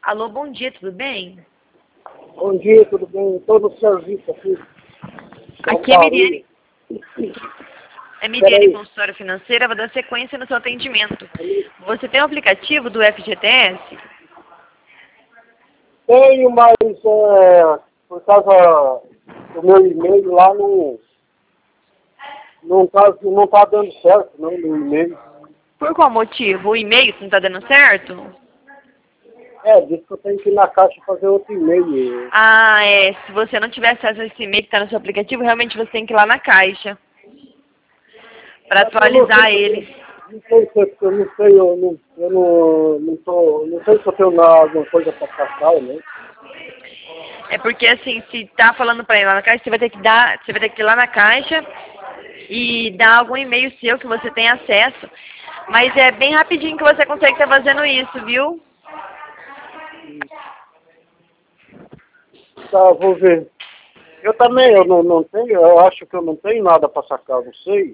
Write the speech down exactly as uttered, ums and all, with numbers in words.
Alô, bom dia, tudo bem? Bom dia, tudo bem? Estou no serviço aqui. Aqui é Miriane. É Miriane, consultora financeira, vou dar sequência no seu atendimento. Você tem o aplicativo do F G T S? Tenho, mas é, por causa do meu e-mail lá não não tá, não tá dando certo, não, no e-mail. Por qual motivo? O e-mail não está dando certo? É, diz que eu tenho que ir na caixa fazer outro e-mail. Ah, é. Se você não tiver acesso a esse e-mail que está no seu aplicativo, realmente você tem que ir lá na caixa para atualizar ele. Não sei se eu não sei, eu não, eu não, não tô, não sei se eu tenho lá alguma coisa para passar, né? É porque assim, se tá falando para ir lá na caixa, você vai ter que dar, você vai ter que ir lá na caixa e dar algum e-mail seu que você tem acesso. Mas é bem rapidinho que você consegue estar fazendo isso, viu? Tá, vou ver. Eu também, eu não, não tenho, eu acho que eu não tenho nada para sacar, não sei.